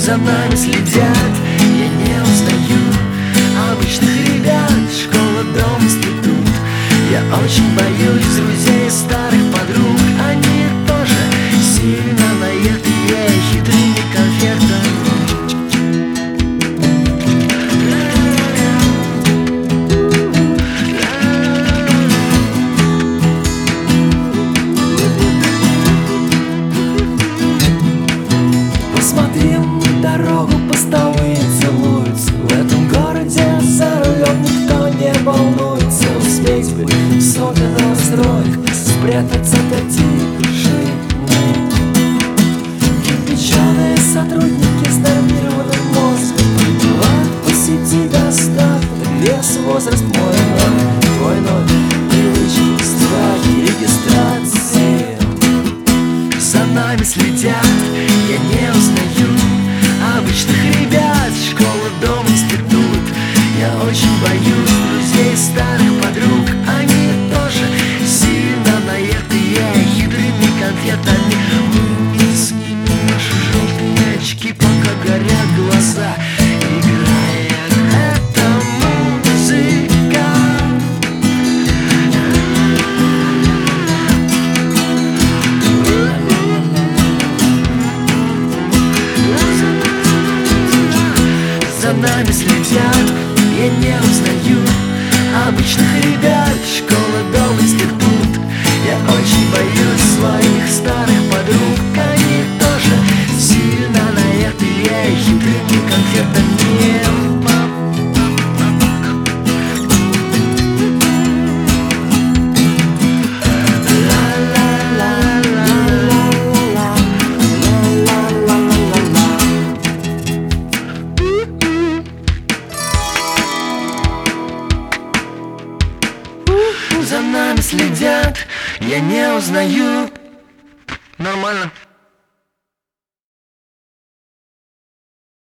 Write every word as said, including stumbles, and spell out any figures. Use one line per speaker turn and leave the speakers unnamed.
За нами следят, я не узнаю обычных ребят, школа, дом, институт. Я очень боюсь друзей, старых подруг. Они тоже сильно наедные, хитрыми конфетами. Посмотрел на дорогу, постовые целуются. В этом городе за рулем никто не волнуется. Успеть бы в сотый настроек, спрятаться до тишины. Кирпичаные сотрудники с нормированным мозгом прибывают по сети достаток. Вес, возраст мой ноль, твой ноль, привычки, страхи, регистрации. За нами следят, я не узнаю обычных ребят, школа, дом, институт. Я очень боюсь друзей, старых подруг. Они тоже сильно наедные, хитрыми конфетами. Мы с ними наши желтые очки, пока горят глаза, играет эта музыка. За нами следят, я не узнаю обычных ребят, школа, дом, институт. Я очень боюсь своих старых подруг. Они тоже сильно наедные, хитрыми конфетами. За нами следят, я не узнаю. Нормально.